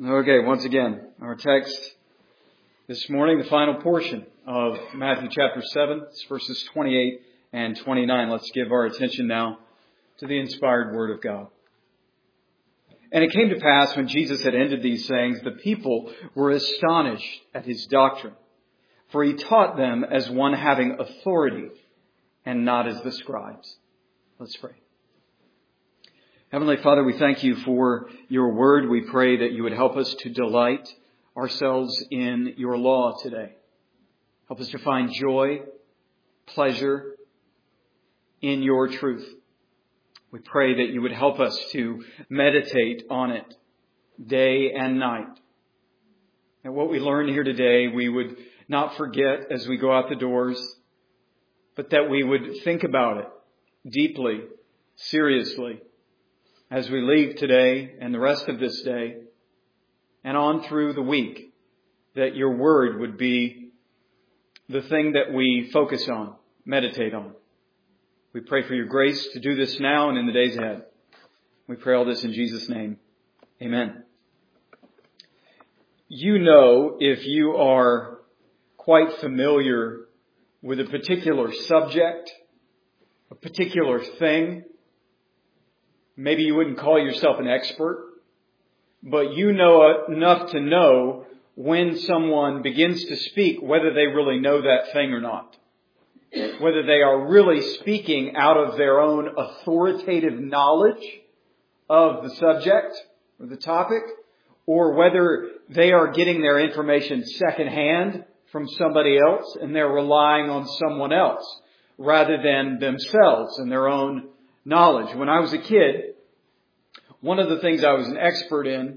Okay, once again, our text this morning, the final portion of Matthew chapter 7, verses 28 and 29. Let's give our attention now to the inspired Word of God. And it came to pass when Jesus had ended these sayings, the people were astonished at his doctrine, for he taught them as one having authority and not as the scribes. Let's pray. Heavenly Father, we thank you for your word. We pray that you would help us to delight ourselves in your law today. Help us to find joy, pleasure in your truth. We pray that you would help us to meditate on it day and night. And what we learn here today, we would not forget as we go out the doors, but that we would think about it deeply, seriously, as we leave today and the rest of this day and on through the week, that your word would be the thing that we focus on, meditate on. We pray for your grace to do this now and in the days ahead. We pray all this in Jesus' name. Amen. You know, if you are quite familiar with a particular subject, a particular thing, maybe you wouldn't call yourself an expert, but you know enough to know when someone begins to speak, whether they really know that thing or not. Whether they are really speaking out of their own authoritative knowledge of the subject or the topic, or whether they are getting their information secondhand from somebody else and they're relying on someone else rather than themselves and their own knowledge. When I was a kid, one of the things I was an expert in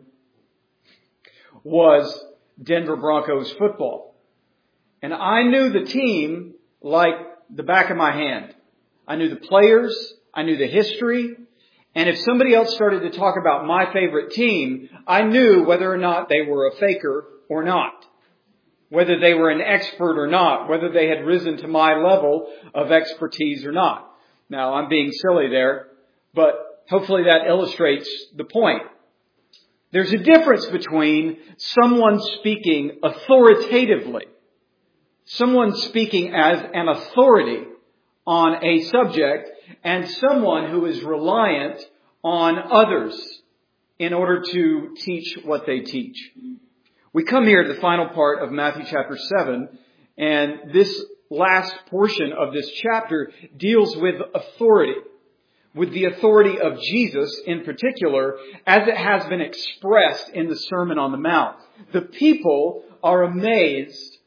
was Denver Broncos football. And I knew the team like the back of my hand. I knew the players, I knew the history, and if somebody else started to talk about my favorite team, I knew whether or not they were a faker or not. Whether they were an expert or not, whether they had risen to my level of expertise or not. Now, I'm being silly there, but hopefully that illustrates the point. There's a difference between someone speaking authoritatively, someone speaking as an authority on a subject, and someone who is reliant on others in order to teach what they teach. We come here to the final part of Matthew chapter 7, and this last portion of this chapter deals with authority, with the authority of Jesus in particular, as it has been expressed in the Sermon on the Mount. The people are amazed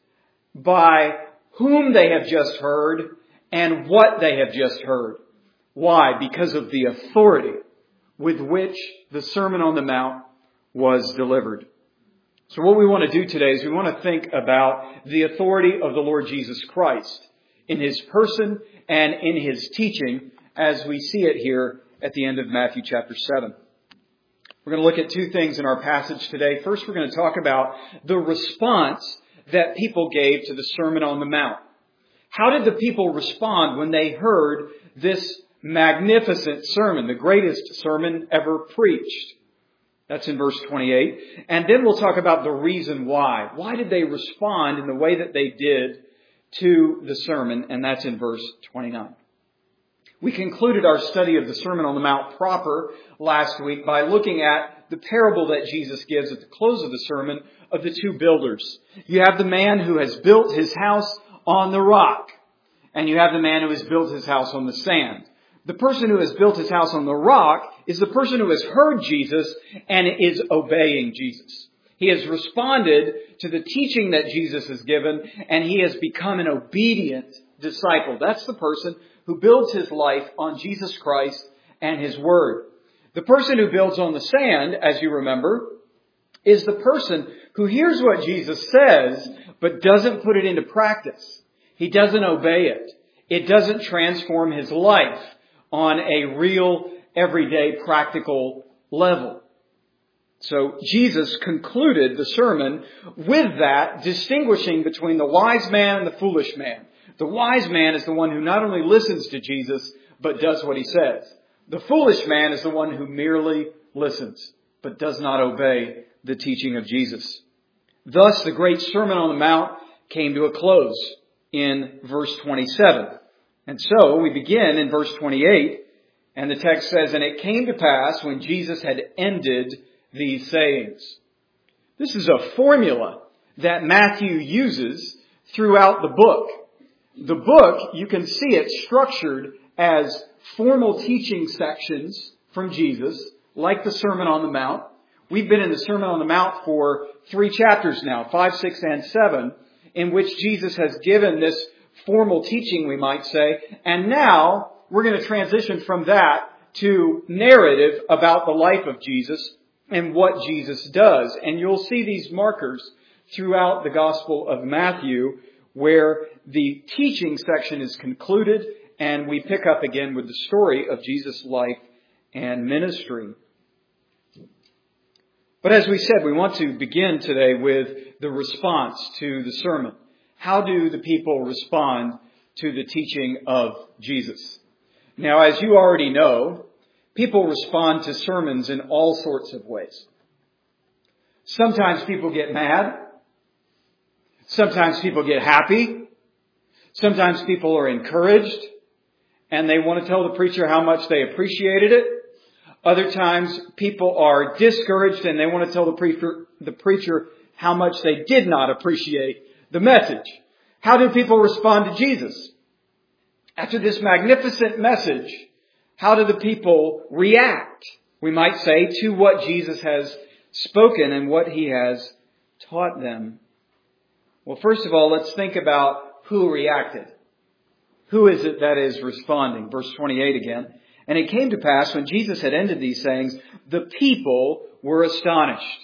by whom they have just heard and what they have just heard. Why? Because of the authority with which the Sermon on the Mount was delivered. So what we want to do today is we want to think about the authority of the Lord Jesus Christ in His person and in His teaching as we see it here at the end of Matthew chapter 7. We're going to look at two things in our passage today. First, we're going to talk about the response that people gave to the Sermon on the Mount. How did the people respond when they heard this magnificent sermon, the greatest sermon ever preached? That's in verse 28. And then we'll talk about the reason why. Why did they respond in the way that they did to the sermon? And that's in verse 29. We concluded our study of the Sermon on the Mount proper last week by looking at the parable that Jesus gives at the close of the sermon of the two builders. You have the man who has built his house on the rock, and you have the man who has built his house on the sand. The person who has built his house on the rock is the person who has heard Jesus and is obeying Jesus. He has responded to the teaching that Jesus has given, and he has become an obedient disciple. That's the person who builds his life on Jesus Christ and His Word. The person who builds on the sand, as you remember, is the person who hears what Jesus says, but doesn't put it into practice. He doesn't obey it. It doesn't transform his life on a real, everyday, practical level. So Jesus concluded the sermon with that, distinguishing between the wise man and the foolish man. The wise man is the one who not only listens to Jesus, but does what He says. The foolish man is the one who merely listens, but does not obey the teaching of Jesus. Thus, the great Sermon on the Mount came to a close in verse 27. And so we begin in verse 28, and the text says, "And it came to pass when Jesus had ended these sayings." This is a formula that Matthew uses throughout the book. The book, you can see it structured as formal teaching sections from Jesus, like the Sermon on the Mount. We've been in the Sermon on the Mount for 3 chapters now, 5, 6, and 7, in which Jesus has given this formal teaching, we might say. And now we're going to transition from that to narrative about the life of Jesus and what Jesus does. And you'll see these markers throughout the Gospel of Matthew where the teaching section is concluded and we pick up again with the story of Jesus' life and ministry. But as we said, we want to begin today with the response to the sermon. How do the people respond to the teaching of Jesus? Now, as you already know, people respond to sermons in all sorts of ways. Sometimes people get mad. Sometimes people get happy. Sometimes people are encouraged and they want to tell the preacher how much they appreciated it. Other times people are discouraged and they want to tell the preacher how much they did not appreciate the message. How do people respond to Jesus? After this magnificent message, how do the people react, we might say, to what Jesus has spoken and what he has taught them? Well, first of all, let's think about who reacted. Who is it that is responding? Verse 28 again. "And it came to pass when Jesus had ended these sayings, the people were astonished."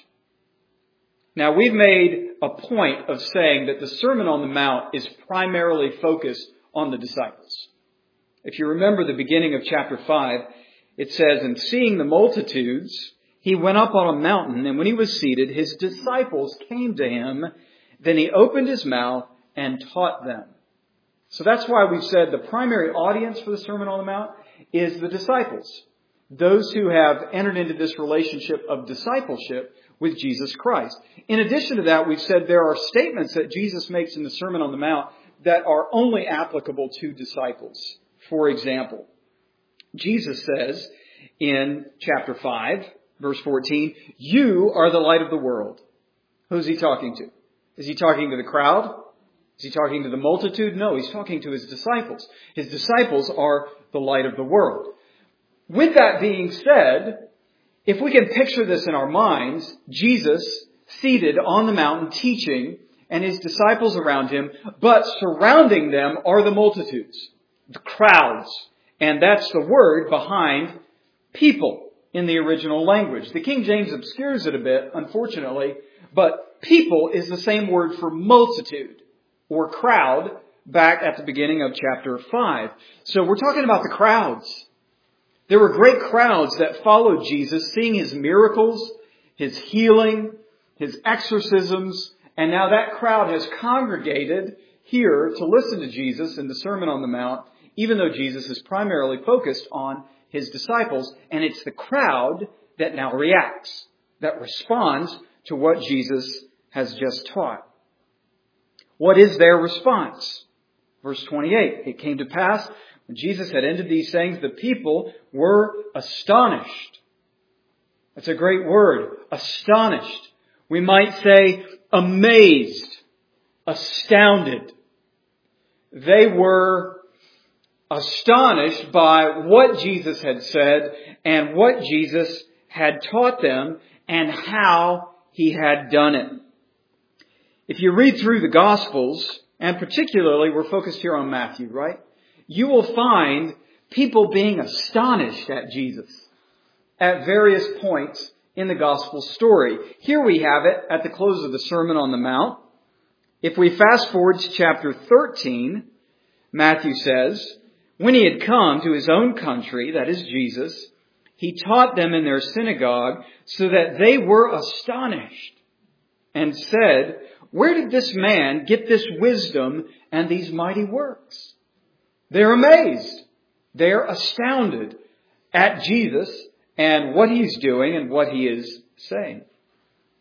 Now, we've made a point of saying that the Sermon on the Mount is primarily focused on the disciples. If you remember the beginning of chapter 5, it says, "And seeing the multitudes, he went up on a mountain, and when he was seated, his disciples came to him. Then he opened his mouth and taught them." So that's why we've said the primary audience for the Sermon on the Mount is the disciples. Those who have entered into this relationship of discipleship with Jesus Christ. In addition to that, we've said there are statements that Jesus makes in the Sermon on the Mount that are only applicable to disciples. For example, Jesus says in chapter 5, verse 14, "You are the light of the world." Who's he talking to? Is he talking to the crowd? Is he talking to the multitude? No, he's talking to his disciples. His disciples are the light of the world. With that being said, if we can picture this in our minds, Jesus seated on the mountain teaching and his disciples around him, but surrounding them are the multitudes, the crowds. And that's the word behind people in the original language. The King James obscures it a bit, unfortunately, but people is the same word for multitude or crowd back at the beginning of chapter 5. So we're talking about the crowds. There were great crowds that followed Jesus, seeing his miracles, his healing, his exorcisms, and now that crowd has congregated here to listen to Jesus in the Sermon on the Mount, even though Jesus is primarily focused on his disciples, and it's the crowd that now reacts, that responds to what Jesus has just taught. What is their response? Verse 28, "It came to pass when Jesus had ended these sayings, the people were astonished." That's a great word, astonished. We might say amazed, astounded. They were astonished by what Jesus had said and what Jesus had taught them and how he had done it. If you read through the Gospels, and particularly we're focused here on Matthew, right? You will find people being astonished at Jesus at various points in the Gospel story. Here we have it at the close of the Sermon on the Mount. If we fast forward to chapter 13, Matthew says, "When he had come to his own country," that is Jesus, "he taught them in their synagogue so that they were astonished and said, 'Where did this man get this wisdom and these mighty works?'" They're amazed. They're astounded at Jesus and what he's doing and what he is saying.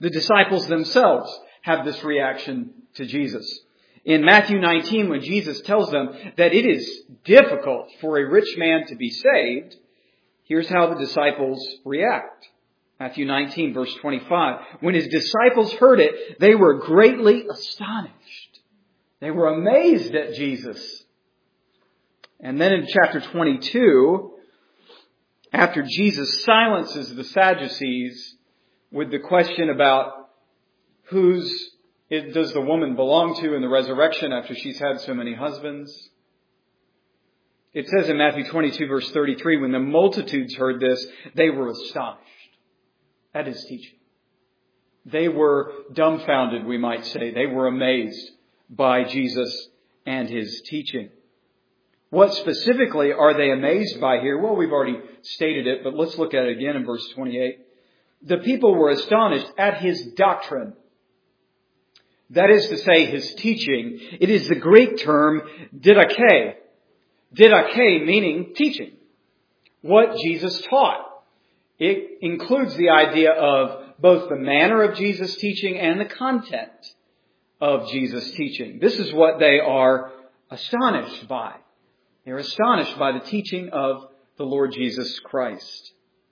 The disciples themselves have this reaction to Jesus. In Matthew 19, when Jesus tells them that it is difficult for a rich man to be saved, here's how the disciples react. Matthew 19, verse 25. When his disciples heard it, they were greatly astonished. They were amazed at Jesus. And then in chapter 22, after Jesus silences the Sadducees with the question about whose does the woman belong to in the resurrection after she's had so many husbands, it says in Matthew 22, verse 33, when the multitudes heard this, they were astonished at his teaching. They were dumbfounded, we might say. They were amazed by Jesus and his teaching. What specifically are they amazed by here? Well, we've already stated it, but let's look at it again in verse 28. The people were astonished at his doctrine. That is to say, his teaching. It is the Greek term didache. Didache meaning teaching. What Jesus taught. It includes the idea of both the manner of Jesus' teaching and the content of Jesus' teaching. This is what they are astonished by. They're astonished by the teaching of the Lord Jesus Christ.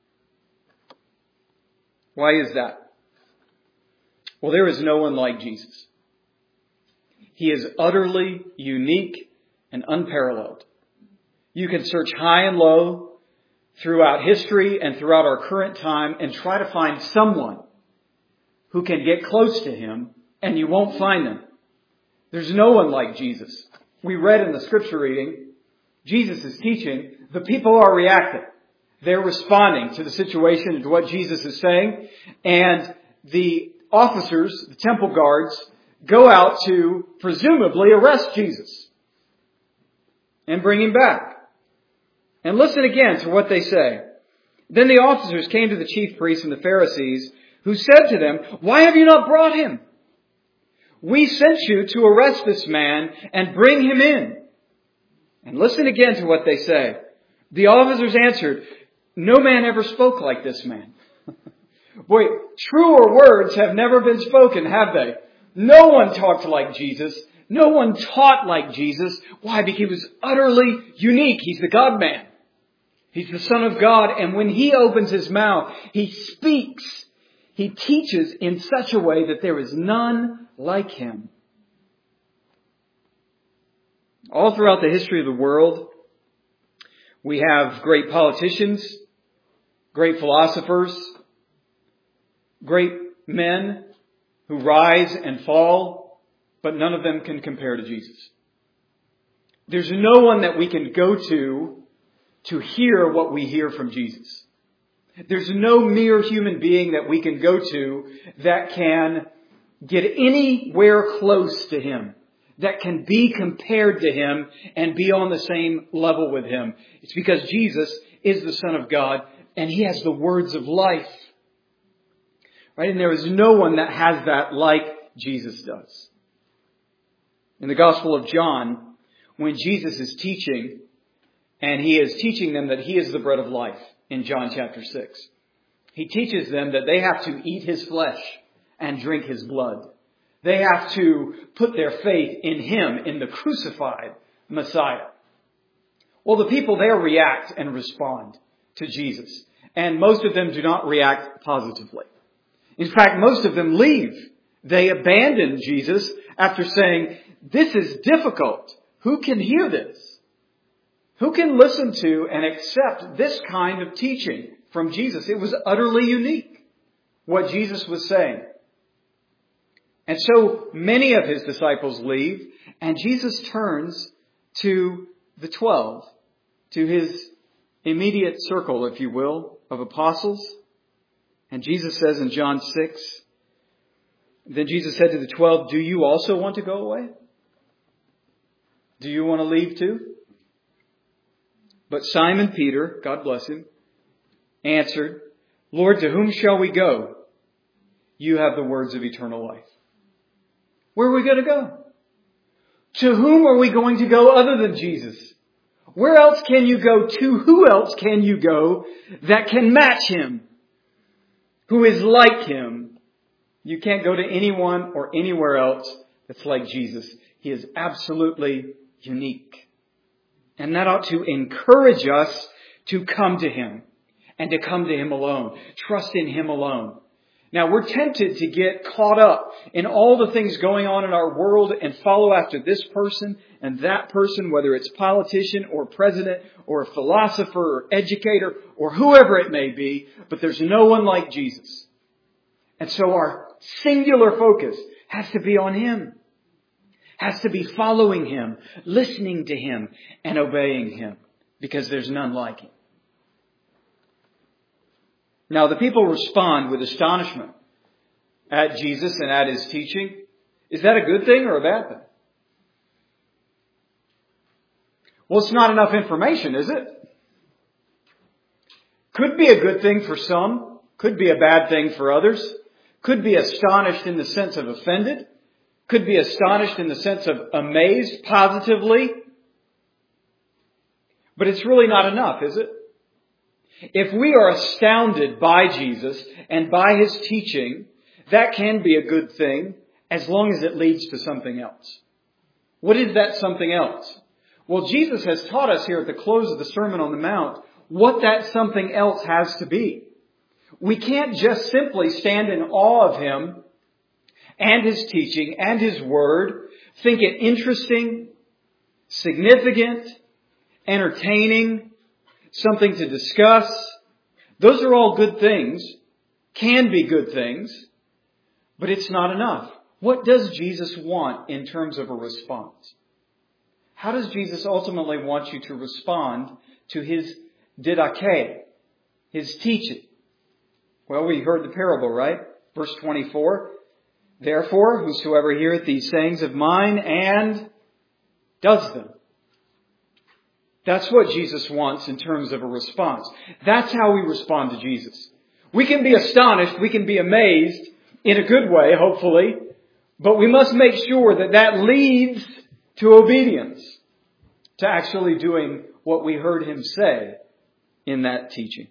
Why is that? Well, there is no one like Jesus. He is utterly unique and unparalleled. You can search high and low throughout history and throughout our current time and try to find someone who can get close to him, and you won't find them. There's no one like Jesus. We read in the scripture reading, Jesus is teaching, the people are reacting. They're responding to the situation and to what Jesus is saying. And the officers, the temple guards, go out to presumably arrest Jesus and bring him back. And listen again to what they say. Then the officers came to the chief priests and the Pharisees, who said to them, "Why have you not brought him? We sent you to arrest this man and bring him in." And listen again to what they say. The officers answered, "No man ever spoke like this man." Boy, truer words have never been spoken, have they? No one talked like Jesus. No one taught like Jesus. Why? Because he was utterly unique. He's the God-man. He's the Son of God. And when he opens his mouth, he speaks. He teaches in such a way that there is none like him. All throughout the history of the world, we have great politicians, great philosophers, great men who rise and fall, but none of them can compare to Jesus. There's no one that we can go to hear what we hear from Jesus. There's no mere human being that we can go to that can get anywhere close to him, that can be compared to him and be on the same level with him. It's because Jesus is the Son of God and he has the words of life. Right? And there is no one that has that like Jesus does. In the Gospel of John, when Jesus is teaching, and he is teaching them that he is the bread of life in John chapter 6, he teaches them that they have to eat his flesh and drink his blood. They have to put their faith in him, in the crucified Messiah. Well, the people there react and respond to Jesus. And most of them do not react positively. In fact, most of them leave. They abandon Jesus after saying, "This is difficult. Who can hear this? Who can listen to and accept this kind of teaching from Jesus?" It was utterly unique, what Jesus was saying. And so many of his disciples leave, and Jesus turns to the 12, to his immediate circle, if you will, of apostles. And Jesus says in John 6, then Jesus said to the 12, "Do you also want to go away? Do you want to leave too?" But Simon Peter, God bless him, answered, "Lord, to whom shall we go? You have the words of eternal life." Where are we going to go? To whom are we going to go other than Jesus? Where else can you go to? Who else can you go that can match him? Who is like him? You can't go to anyone or anywhere else that's like Jesus. He is absolutely unique. And that ought to encourage us to come to Him and to come to Him alone. Trust in Him alone. Now, we're tempted to get caught up in all the things going on in our world and follow after this person and that person, whether it's politician or president or philosopher or educator or whoever it may be, but there's no one like Jesus. And so our singular focus has to be on Him, has to be following Him, listening to Him, and obeying Him, because there's none like Him. Now, the people respond with astonishment at Jesus and at His teaching. Is that a good thing or a bad thing? Well, it's not enough information, is it? Could be a good thing for some, could be a bad thing for others, could be astonished in the sense of offended, could be astonished in the sense of amazed positively. But it's really not enough, is it? If we are astounded by Jesus and by His teaching, that can be a good thing as long as it leads to something else. What is that something else? Well, Jesus has taught us here at the close of the Sermon on the Mount what that something else has to be. We can't just simply stand in awe of Him and His teaching and His Word, think it interesting, significant, entertaining, something to discuss. Those are all good things, can be good things, but it's not enough. What does Jesus want in terms of a response? How does Jesus ultimately want you to respond to His didache, His teaching? Well, we heard the parable, right? Verse 24. Therefore, whosoever heareth these sayings of mine and does them. That's what Jesus wants in terms of a response. That's how we respond to Jesus. We can be astonished, we can be amazed in a good way, hopefully, but we must make sure that that leads to obedience, to actually doing what we heard Him say in that teaching.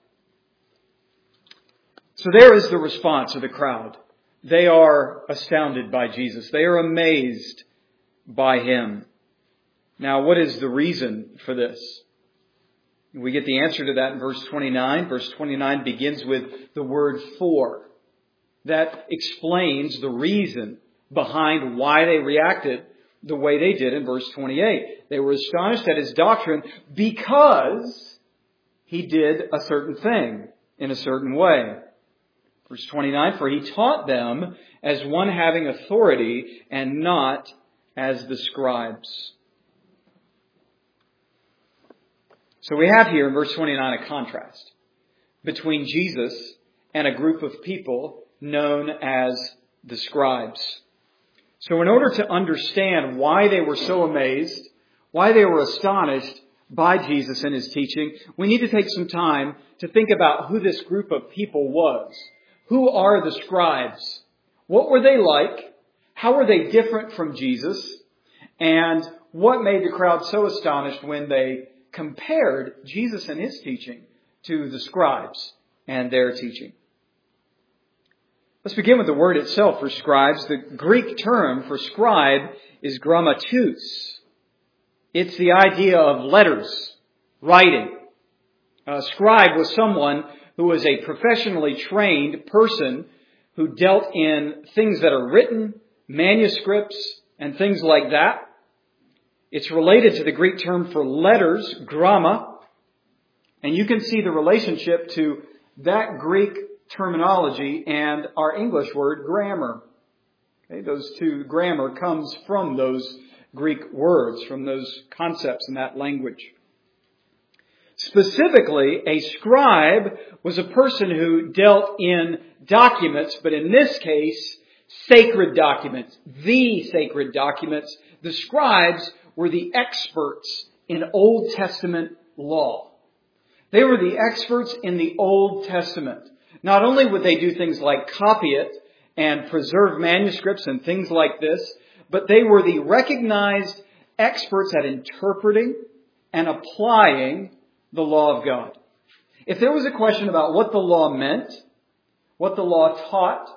So there is the response of the crowd. They are astounded by Jesus. They are amazed by Him. Now, what is the reason for this? We get the answer to that in verse 29. Verse 29 begins with the word for. That explains the reason behind why they reacted the way they did in verse 28. They were astonished at His doctrine because He did a certain thing in a certain way. Verse 29, for He taught them as one having authority and not as the scribes. So we have here in verse 29 a contrast between Jesus and a group of people known as the scribes. So in order to understand why they were so amazed, why they were astonished by Jesus and His teaching, we need to take some time to think about who this group of people was. Who are the scribes? What were they like? How were they different from Jesus? And what made the crowd so astonished when they compared Jesus and His teaching to the scribes and their teaching? Let's begin with the word itself for scribes. The Greek term for scribe is grammatus. It's the idea of letters, writing. A scribe was someone who was a professionally trained person who dealt in things that are written, manuscripts, and things like that. It's related to the Greek term for letters, gramma. And you can see the relationship to that Greek terminology and our English word grammar. Okay, those two, grammar comes from those Greek words, from those concepts in that language. Specifically, a scribe was a person who dealt in documents, but in this case, sacred documents, the sacred documents. The scribes were the experts in Old Testament law. They were the experts in the Old Testament. Not only would they do things like copy it and preserve manuscripts and things like this, but they were the recognized experts at interpreting and applying the law of God. If there was a question about what the law meant, what the law taught,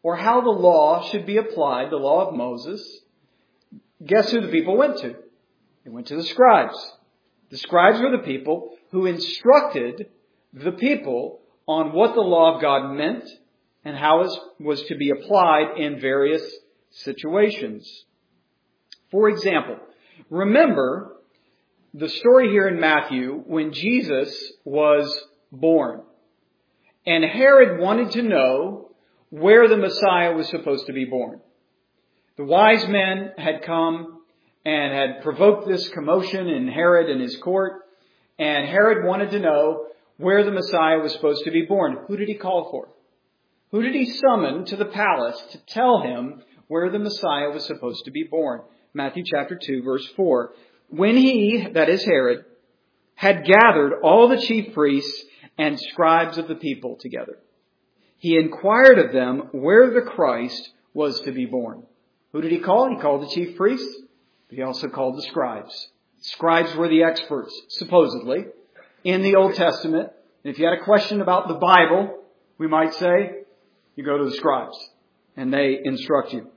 or how the law should be applied, the law of Moses, guess who the people went to? They went to the scribes. The scribes were the people who instructed the people on what the law of God meant and how it was to be applied in various situations. For example, remember the story here in Matthew when Jesus was born. And Herod wanted to know where the Messiah was supposed to be born. The wise men had come and had provoked this commotion in Herod and his court. And Herod wanted to know where the Messiah was supposed to be born. Who did he call for? Who did he summon to the palace to tell him where the Messiah was supposed to be born? Matthew chapter 2, verse 4. When he, that is Herod, had gathered all the chief priests and scribes of the people together, he inquired of them where the Christ was to be born. Who did he call? He called the chief priests, but he also called the scribes. Scribes were the experts, supposedly, in the Old Testament. And if you had a question about the Bible, we might say, you go to the scribes, and they instruct you.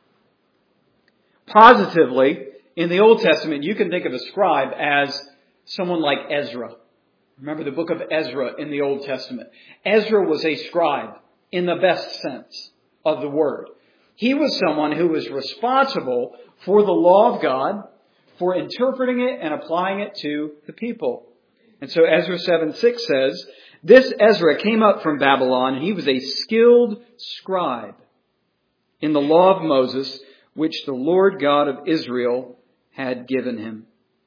Positively, in the Old Testament, you can think of a scribe as someone like Ezra. Remember the book of Ezra in the Old Testament. Ezra was a scribe in the best sense of the word. He was someone who was responsible for the law of God, for interpreting it and applying it to the people. And so Ezra 7:6 says, this Ezra came up from Babylon, and he was a skilled scribe in the law of Moses, which the Lord God of Israel had given him.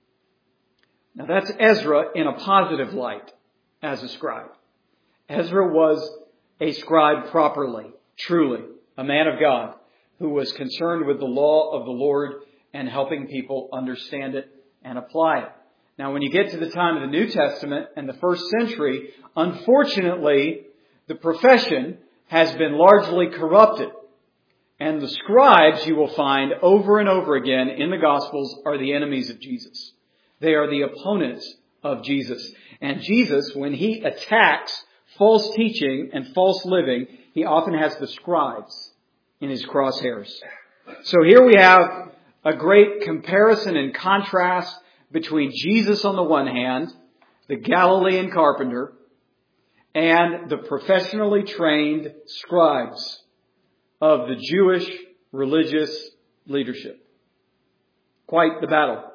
Now that's Ezra in a positive light as a scribe. Ezra was a scribe properly, truly, a man of God who was concerned with the law of the Lord and helping people understand it and apply it. Now when you get to the time of the New Testament and the first century, unfortunately, the profession has been largely corrupted. And the scribes, you will find over and over again in the Gospels, are the enemies of Jesus. They are the opponents of Jesus. And Jesus, when he attacks false teaching and false living, he often has the scribes in his crosshairs. So here we have a great comparison and contrast between Jesus on the one hand, the Galilean carpenter, and the professionally trained scribes of the Jewish religious leadership. Quite the battle.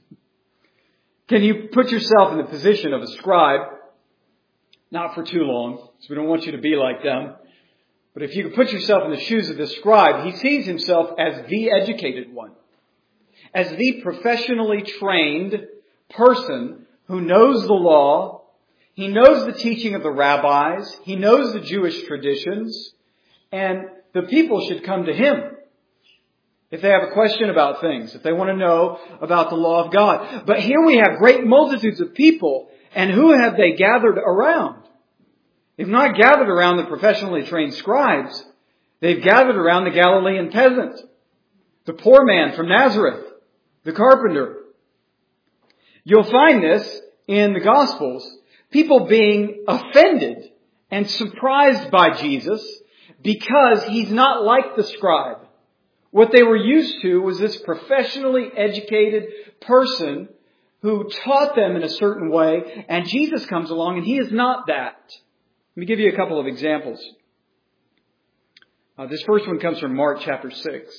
Can you put yourself in the position of a scribe? Not for too long, because we don't want you to be like them. But if you could put yourself in the shoes of this scribe, he sees himself as the educated one, as the professionally trained person who knows the law. He knows the teaching of the rabbis. He knows the Jewish traditions. And the people should come to him if they have a question about things, if they want to know about the law of God. But here we have great multitudes of people, and who have they gathered around? They've not gathered around the professionally trained scribes. They've gathered around the Galilean peasant, the poor man from Nazareth, the carpenter. You'll find this in the Gospels, people being offended and surprised by Jesus because he's not like the scribe. What they were used to was this professionally educated person who taught them in a certain way, and Jesus comes along and he is not that. Let me give you a couple of examples. This first one comes from Mark chapter 6.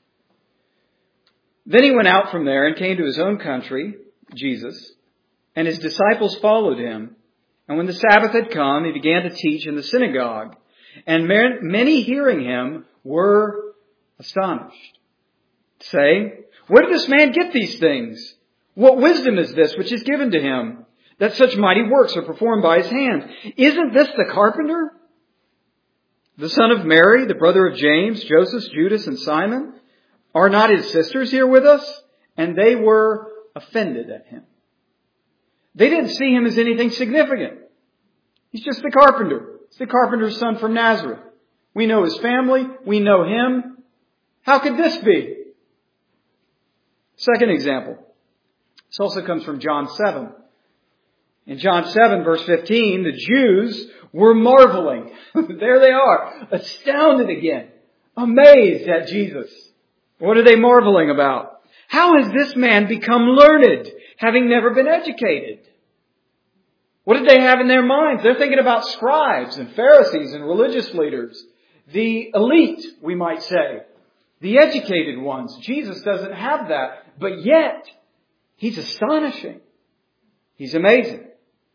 Then he went out from there and came to his own country, Jesus, and his disciples followed him. And when the Sabbath had come, he began to teach in the synagogue. And many hearing him were astonished, saying, where did this man get these things? What wisdom is this which is given to him, that such mighty works are performed by his hands? Isn't this the carpenter, the son of Mary, the brother of James, Joseph, Judas, and Simon? Are not his sisters here with us? And they were offended at him. They didn't see him as anything significant. He's just the carpenter. It's the carpenter's son from Nazareth. We know his family. We know him. How could this be? Second example. This also comes from John 7. In John 7, verse 15, the Jews were marveling. There they are, astounded again amazed at Jesus. What are they marveling about? How has this man become learned, having never been educated? What did they have in their minds? They're thinking about scribes and Pharisees and religious leaders. The elite, we might say. The educated ones. Jesus doesn't have that. But yet, He's astonishing. He's amazing.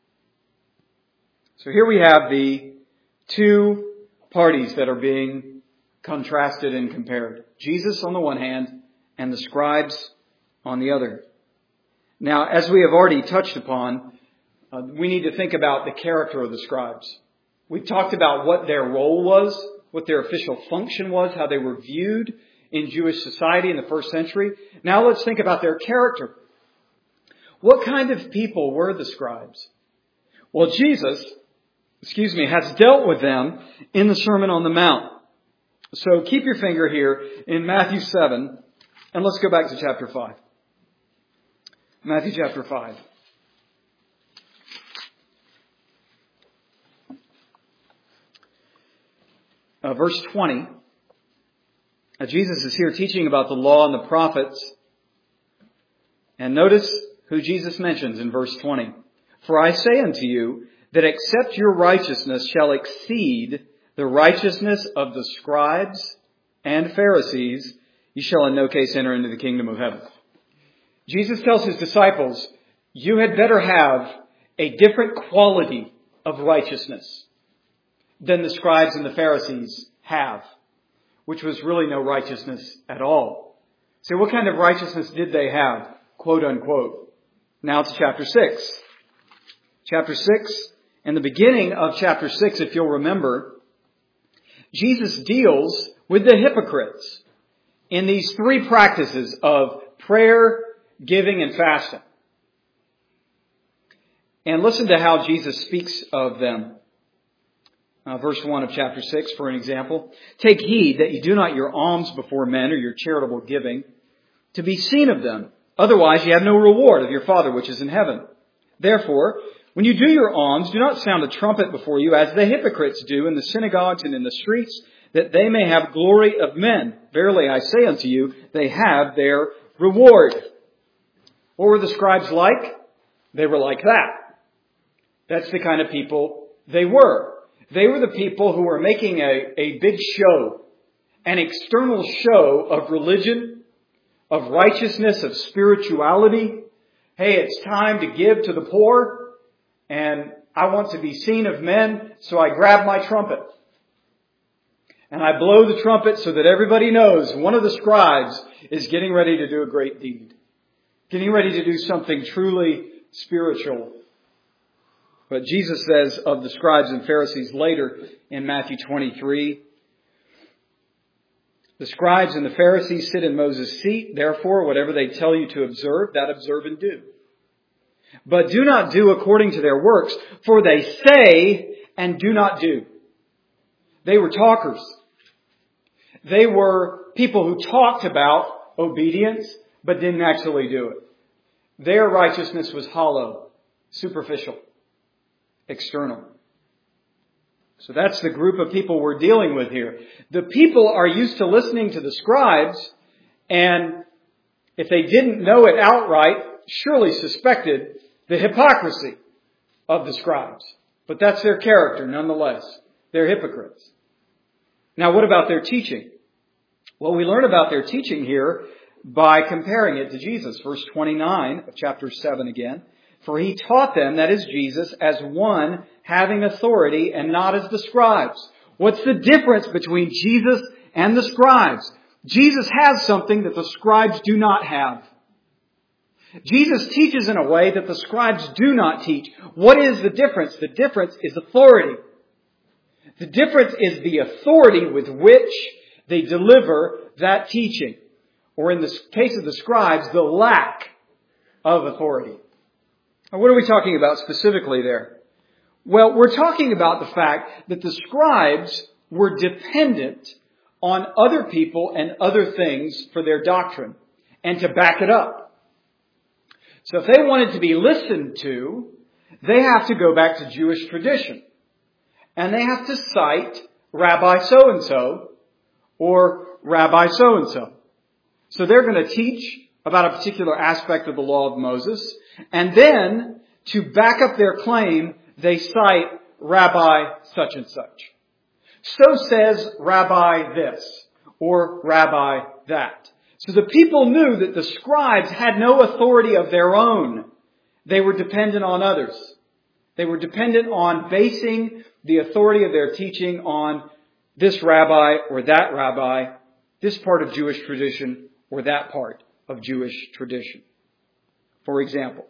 So here we have the two parties that are being contrasted and compared. Jesus on the one hand and the scribes on the other. Now, as we have already touched upon, we need to think about the character of the scribes. We've talked about what their role was, what their official function was, how they were viewed in Jewish society in the first century. Now let's think about their character. What kind of people were the scribes? Well, Jesus, has dealt with them in the Sermon on the Mount. So keep your finger here in Matthew 7, and let's go back to chapter 5. Matthew chapter 5. Verse 20. Jesus is here teaching about the law and the prophets. And notice who Jesus mentions in verse 20. For I say unto you that except your righteousness shall exceed the righteousness of the scribes and Pharisees, you shall in no case enter into the kingdom of heaven. Jesus tells His disciples, you had better have a different quality of righteousness than the scribes and the Pharisees have, which was really no righteousness at all. So what kind of righteousness did they have, quote unquote? Now to chapter 6. Chapter 6, and the beginning of chapter 6, if you'll remember, Jesus deals with the hypocrites in these three practices of prayer, giving, and fasting. And listen to how Jesus speaks of them. Verse 1 of chapter 6, for an example. Take heed that you do not your alms before men or your charitable giving to be seen of them. Otherwise you have no reward of your Father which is in heaven. Therefore, when you do your alms, do not sound a trumpet before you as the hypocrites do in the synagogues and in the streets, that they may have glory of men. Verily I say unto you, they have their reward. What were the scribes like? They were like that. That's the kind of people they were. They were the people who were making a big show, an external show of religion, of righteousness, of spirituality. Hey, it's time to give to the poor, and I want to be seen of men, so I grab my trumpet. And I blow the trumpet so that everybody knows one of the scribes is getting ready to do a great deed. Getting ready to do something truly spiritual. But Jesus says of the scribes and Pharisees later in Matthew 23, the scribes and the Pharisees sit in Moses' seat. Therefore, whatever they tell you to observe, that observe and do. But do not do according to their works, for they say and do not do. They were talkers. They were people who talked about obedience, but didn't actually do it. Their righteousness was hollow, superficial, external. So that's the group of people we're dealing with here. The people are used to listening to the scribes, and if they didn't know it outright, surely suspected the hypocrisy of the scribes. But that's their character nonetheless. They're hypocrites. Now what about their teaching? Well, we learn about their teaching here by comparing it to Jesus. Verse 29 of chapter 7 again. For he taught them, that is Jesus, as one having authority and not as the scribes. What's the difference between Jesus and the scribes? Jesus has something that the scribes do not have. Jesus teaches in a way that the scribes do not teach. What is the difference? The difference is authority. The difference is the authority with which they deliver that teaching. Or in the case of the scribes, the lack of authority. Now, what are we talking about specifically there? Well, we're talking about the fact that the scribes were dependent on other people and other things for their doctrine and to back it up. So if they wanted to be listened to, they have to go back to Jewish tradition. And they have to cite Rabbi so-and-so or Rabbi so-and-so. So they're going to teach about a particular aspect of the law of Moses. And then, to back up their claim, they cite Rabbi such and such. So says Rabbi this, or Rabbi that. So the people knew that the scribes had no authority of their own. They were dependent on others. They were dependent on basing the authority of their teaching on this rabbi or that rabbi, this part of Jewish tradition or that part of Jewish tradition. For example,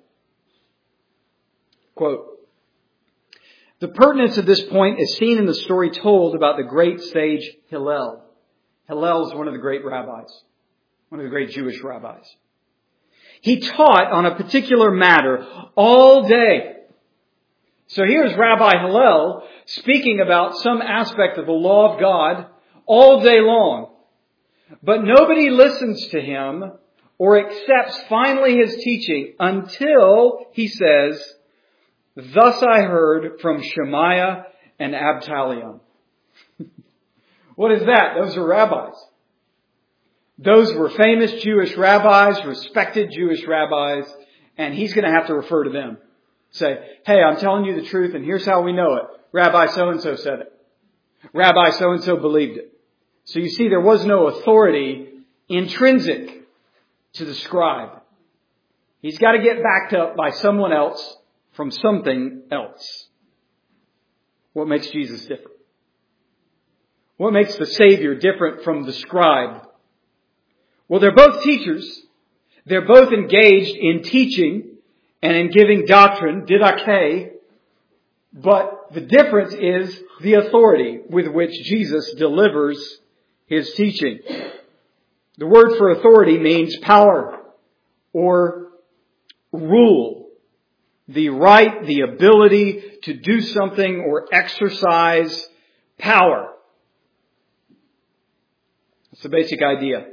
quote, the pertinence of this point is seen in the story told about the great sage Hillel. Hillel is one of the great rabbis, one of the great Jewish rabbis. He taught on a particular matter all day. So here's Rabbi Hillel speaking about some aspect of the law of God all day long. But nobody listens to him or accepts finally his teaching until he says, thus I heard from Shemaiah and Abtalion. What is that? Those are rabbis. Those were famous Jewish rabbis, respected Jewish rabbis, and he's going to have to refer to them. Say, hey, I'm telling you the truth, and here's how we know it. Rabbi so-and-so said it. Rabbi so-and-so believed it. So you see, there was no authority intrinsic to the scribe. He's got to get backed up by someone else from something else. What makes Jesus different? What makes the Savior different from the scribe? Well, they're both teachers. They're both engaged in teaching and in giving doctrine, didache. But the difference is the authority with which Jesus delivers his teaching. The word for authority means power or rule. The right, the ability to do something or exercise power. That's the basic idea.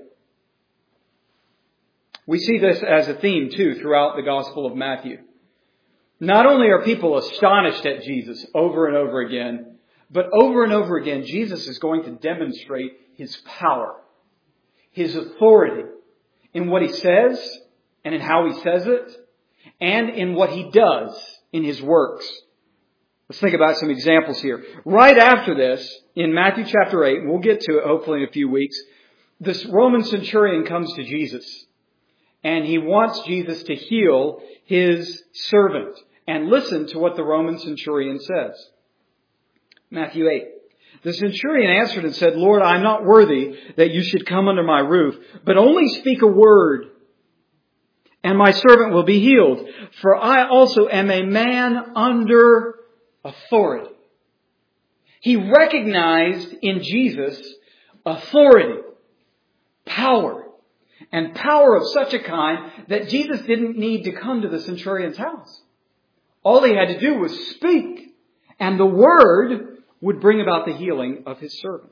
We see this as a theme, too, throughout the Gospel of Matthew. Not only are people astonished at Jesus over and over again, but over and over again, Jesus is going to demonstrate his power, his authority in what he says and in how he says it, and in what he does in his works. Let's think about some examples here. Right after this, in Matthew chapter 8, and we'll get to it hopefully in a few weeks, this Roman centurion comes to Jesus. And he wants Jesus to heal his servant. And listen to what the Roman centurion says. Matthew 8. The centurion answered and said, Lord, I am not worthy that you should come under my roof, but only speak a word, and my servant will be healed. For I also am a man under authority. He recognized in Jesus authority, power. And power of such a kind that Jesus didn't need to come to the centurion's house. All he had to do was speak, and the word would bring about the healing of his servant.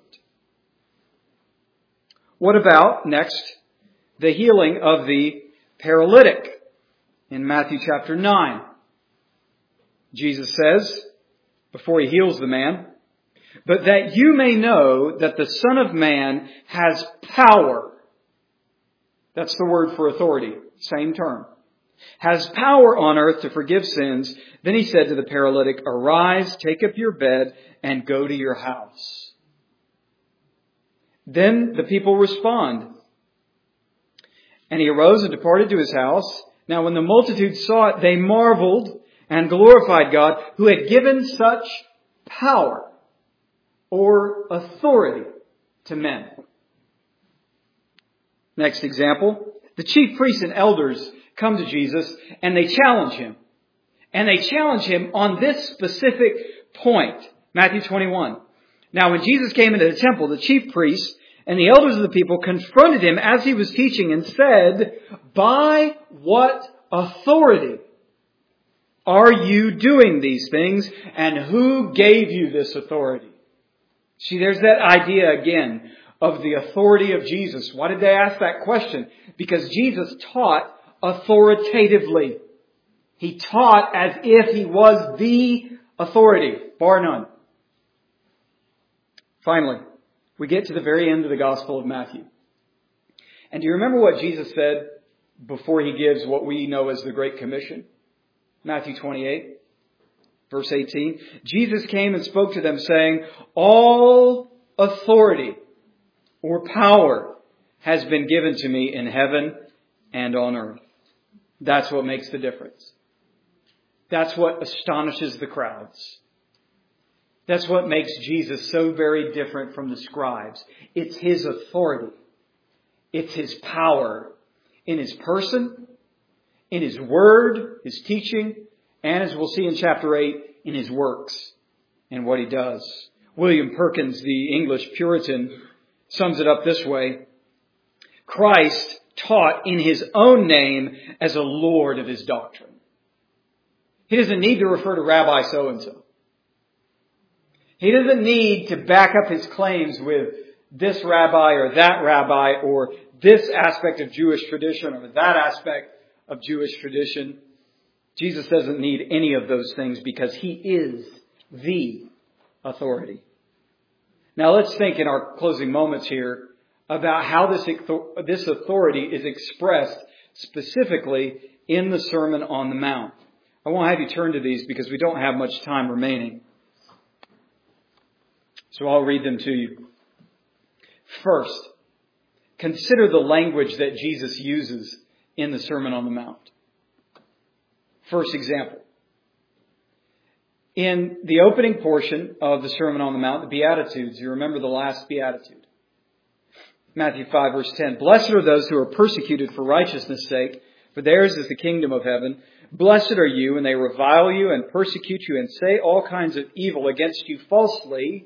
What about, next, the healing of the paralytic in Matthew chapter 9? Jesus says, before he heals the man, but that you may know that the Son of Man has power. That's the word for authority. Same term. Has power on earth to forgive sins. Then he said to the paralytic, arise, take up your bed, and go to your house. Then the people respond. And he arose and departed to his house. Now when the multitude saw it, they marveled and glorified God, who had given such power or authority to men. Next example, the chief priests and elders come to Jesus and they challenge him. And they challenge him on this specific point. Matthew 21. Now when Jesus came into the temple, the chief priests and the elders of the people confronted him as he was teaching and said, by what authority are you doing these things? And who gave you this authority? See, there's that idea again of the authority of Jesus. Why did they ask that question? Because Jesus taught authoritatively. He taught as if he was the authority, bar none. Finally, we get to the very end of the Gospel of Matthew. And do you remember what Jesus said before He gives what we know as the Great Commission? Matthew 28, verse 18. Jesus came and spoke to them saying, all authority or power has been given to me in heaven and on earth. That's what makes the difference. That's what astonishes the crowds. That's what makes Jesus so very different from the scribes. It's His authority. It's His power in His person, in His word, His teaching, and as we'll see in chapter 8, in His works and what He does. William Perkins, the English Puritan, sums it up this way. Christ taught in His own name as a Lord of His doctrine. He doesn't need to refer to Rabbi so-and-so. He doesn't need to back up His claims with this rabbi or that rabbi or this aspect of Jewish tradition or that aspect of Jewish tradition. Jesus doesn't need any of those things because He is the authority. Now let's think in our closing moments here about how this authority is expressed specifically in the Sermon on the Mount. I won't have you turn to these because we don't have much time remaining. So I'll read them to you. First, consider the language that Jesus uses in the Sermon on the Mount. First example. In the opening portion of the Sermon on the Mount, the Beatitudes, you remember the last Beatitude. Matthew 5, verse 10. Blessed are those who are persecuted for righteousness' sake, for theirs is the kingdom of heaven. Blessed are you when they revile you and persecute you and say all kinds of evil against you falsely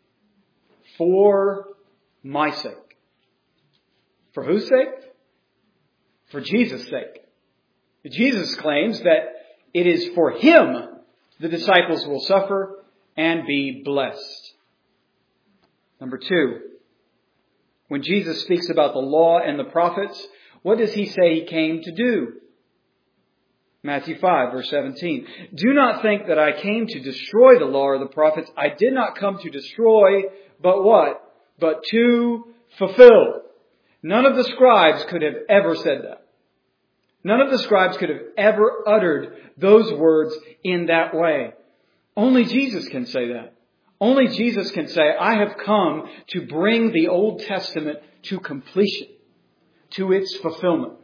for my sake. For whose sake? For Jesus' sake. Jesus claims that it is for Him the disciples will suffer and be blessed. Number 2, when Jesus speaks about the law and the prophets, what does He say He came to do? Matthew 5, verse 17. Do not think that I came to destroy the law or the prophets. I did not come to destroy, but what? But to fulfill. None of the scribes could have ever said that. None of the scribes could have ever uttered those words in that way. Only Jesus can say that. Only Jesus can say, I have come to bring the Old Testament to completion, to its fulfillment.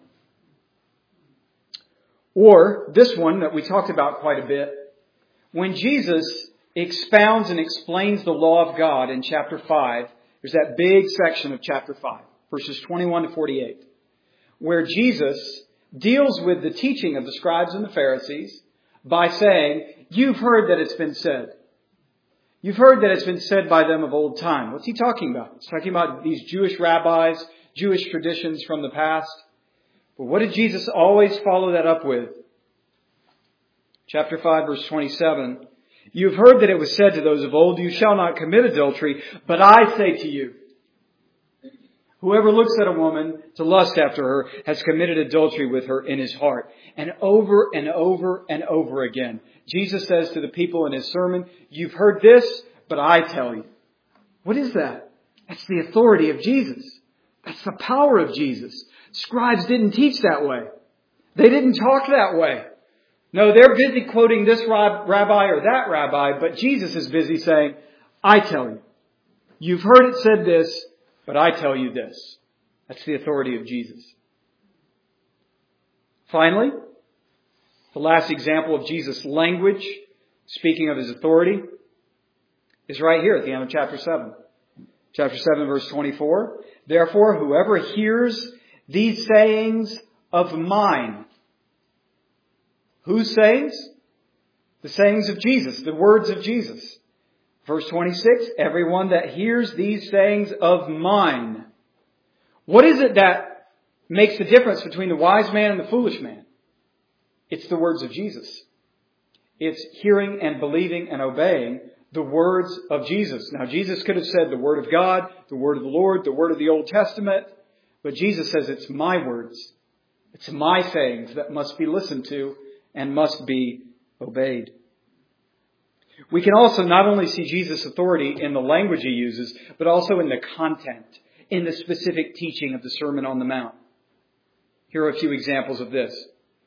Or this one that we talked about quite a bit. When Jesus expounds and explains the law of God in chapter 5, there's that big section of chapter 5, verses 21 to 48, where Jesus deals with the teaching of the scribes and the Pharisees by saying, you've heard that it's been said. You've heard that it's been said by them of old time. What's He talking about? He's talking about these Jewish rabbis, Jewish traditions from the past. But what did Jesus always follow that up with? Chapter 5, verse 27. You've heard that it was said to those of old, you shall not commit adultery, but I say to you, whoever looks at a woman to lust after her has committed adultery with her in his heart. And over and over and over again, Jesus says to the people in His sermon, you've heard this, but I tell you. What is that? That's the authority of Jesus. That's the power of Jesus. Scribes didn't teach that way. They didn't talk that way. No, they're busy quoting this rabbi or that rabbi, but Jesus is busy saying, I tell you. You've heard it said this, but I tell you this. That's the authority of Jesus. Finally, the last example of Jesus' language, speaking of His authority, is right here at the end of chapter 7. Chapter 7, verse 24. Therefore, whoever hears these sayings of mine. Whose sayings? The sayings of Jesus, the words of Jesus. Verse 26, everyone that hears these sayings of mine. What is it that makes the difference between the wise man and the foolish man? It's the words of Jesus. It's hearing and believing and obeying the words of Jesus. Now, Jesus could have said the word of God, the word of the Lord, the word of the Old Testament. But Jesus says it's my words. It's my sayings that must be listened to and must be obeyed. We can also not only see Jesus' authority in the language he uses, but also in the content, in the specific teaching of the Sermon on the Mount. Here are a few examples of this.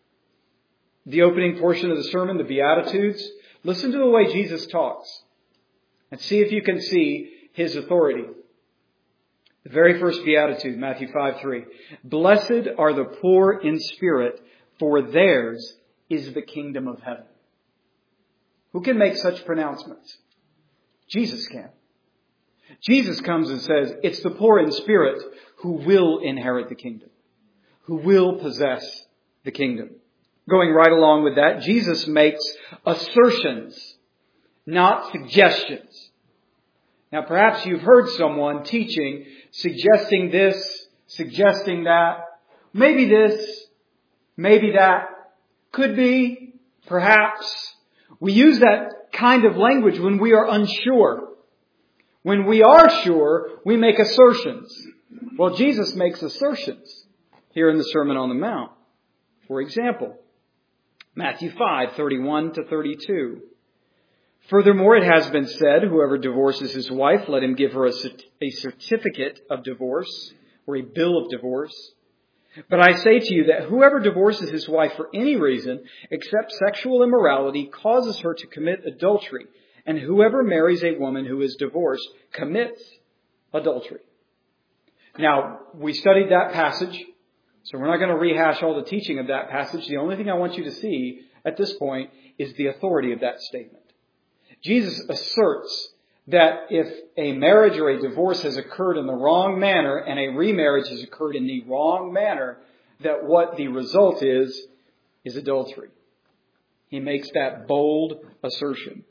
The opening portion of the sermon, the Beatitudes. Listen to the way Jesus talks and see if you can see his authority. The very first Beatitude, Matthew 5:3. Blessed are the poor in spirit, for theirs is the kingdom of heaven. Who can make such pronouncements? Jesus can. Jesus comes and says, it's the poor in spirit who will inherit the kingdom, who will possess the kingdom. Going right along with that, Jesus makes assertions, not suggestions. Now perhaps you've heard someone teaching, suggesting this, suggesting that, maybe this, maybe that, could be, perhaps. We use that kind of language when we are unsure. When we are sure, we make assertions. Well, Jesus makes assertions here in the Sermon on the Mount. For example, Matthew 5:31-32. Furthermore, it has been said, whoever divorces his wife, let him give her a certificate of divorce or a bill of divorce. But I say to you that whoever divorces his wife for any reason, except sexual immorality, causes her to commit adultery. And whoever marries a woman who is divorced commits adultery. Now, we studied that passage, so we're not going to rehash all the teaching of that passage. The only thing I want you to see at this point is the authority of that statement. Jesus asserts that if a marriage or a divorce has occurred in the wrong manner and a remarriage has occurred in the wrong manner, that what the result is adultery. He makes that bold assertion.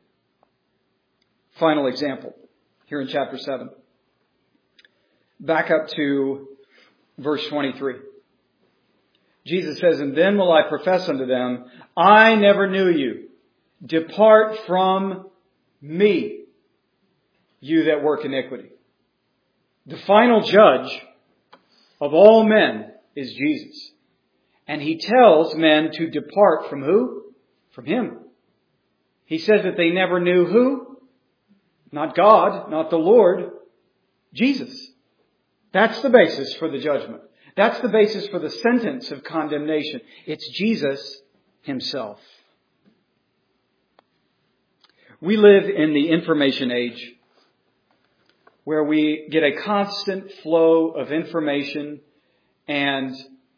Final example, here in chapter 7. Back up to verse 23. Jesus says, and then will I profess unto them, I never knew you. Depart from me, you that work iniquity. The final judge of all men is Jesus. And he tells men to depart from who? From him. He says that they never knew who? Not God, not the Lord, Jesus. That's the basis for the judgment. That's the basis for the sentence of condemnation. It's Jesus himself. We live in the information age where we get a constant flow of information and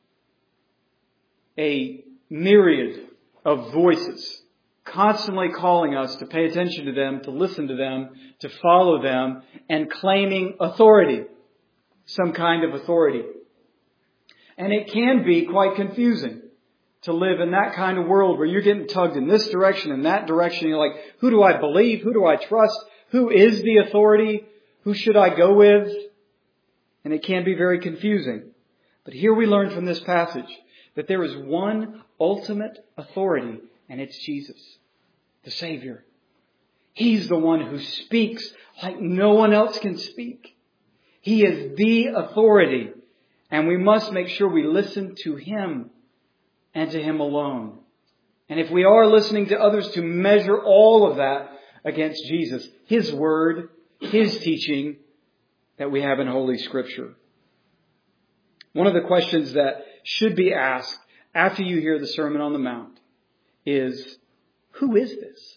a myriad of voices constantly calling us to pay attention to them, to listen to them, to follow them, and claiming authority, some kind of authority. And it can be quite confusing to live in that kind of world where you're getting tugged in this direction and that direction. You're like, who do I believe? Who do I trust? Who is the authority? Who should I go with? And it can be very confusing. But here we learn from this passage that there is one ultimate authority, and it's Jesus, the Savior. He's the one who speaks like no one else can speak. He is the authority, and we must make sure we listen to Him and to Him alone. And if we are listening to others, to measure all of that against Jesus, His Word, His teaching that we have in Holy Scripture. One of the questions that should be asked after you hear the Sermon on the Mount is, who is this?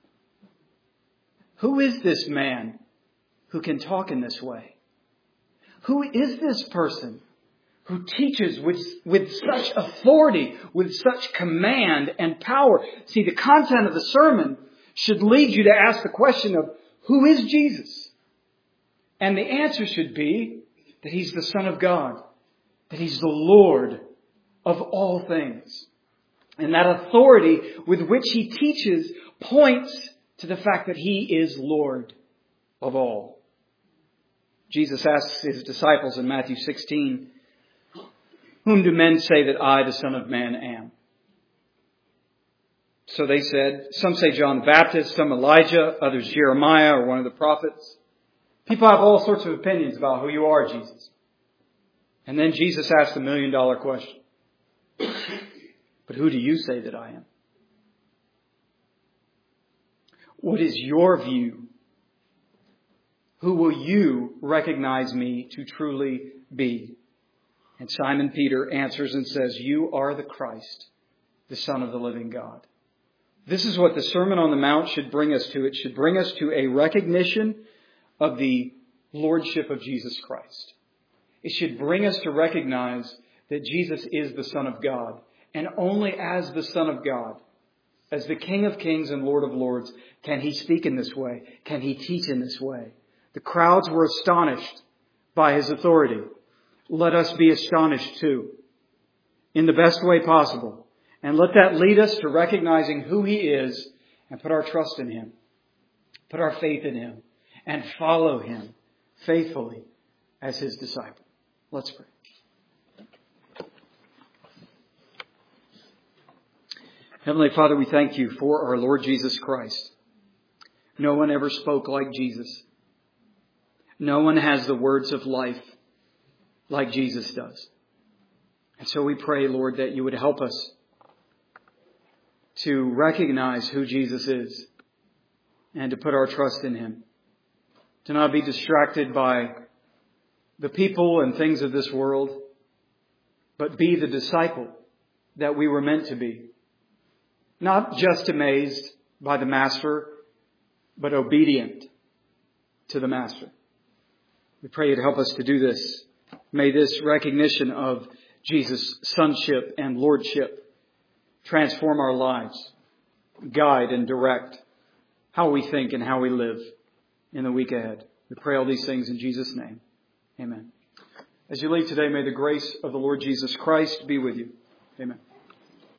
Who is this man who can talk in this way? Who is this person who teaches with such authority, with such command and power? See, the content of the sermon should lead you to ask the question of, who is Jesus? And the answer should be that He's the Son of God, that He's the Lord of all things. And that authority with which He teaches points to the fact that He is Lord of all. Jesus asks His disciples in Matthew 16, whom do men say that I, the Son of Man, am? So they said, some say John the Baptist, some Elijah, others Jeremiah or one of the prophets. People have all sorts of opinions about who you are, Jesus. And then Jesus asked the $1 million question. But who do you say that I am? What is your view? Who will you recognize me to truly be? And Simon Peter answers and says, you are the Christ, the Son of the living God. This is what the Sermon on the Mount should bring us to. It should bring us to a recognition of the Lordship of Jesus Christ. It should bring us to recognize that Jesus is the Son of God. And only as the Son of God, as the King of Kings and Lord of Lords, can He speak in this way, can He teach in this way. The crowds were astonished by His authority. Let us be astonished too, in the best way possible. And let that lead us to recognizing who He is and put our trust in Him, put our faith in Him, and follow Him faithfully as His disciple. Let's pray. Heavenly Father, we thank You for our Lord Jesus Christ. No one ever spoke like Jesus. No one has the words of life like Jesus does. And so we pray, Lord, that You would help us to recognize who Jesus is and to put our trust in Him. To not be distracted by the people and things of this world, but be the disciple that we were meant to be. Not just amazed by the Master, but obedient to the Master. We pray You'd help us to do this. May this recognition of Jesus' sonship and lordship transform our lives, guide and direct how we think and how we live in the week ahead. We pray all these things in Jesus' name. Amen. As you leave today, may the grace of the Lord Jesus Christ be with you. Amen.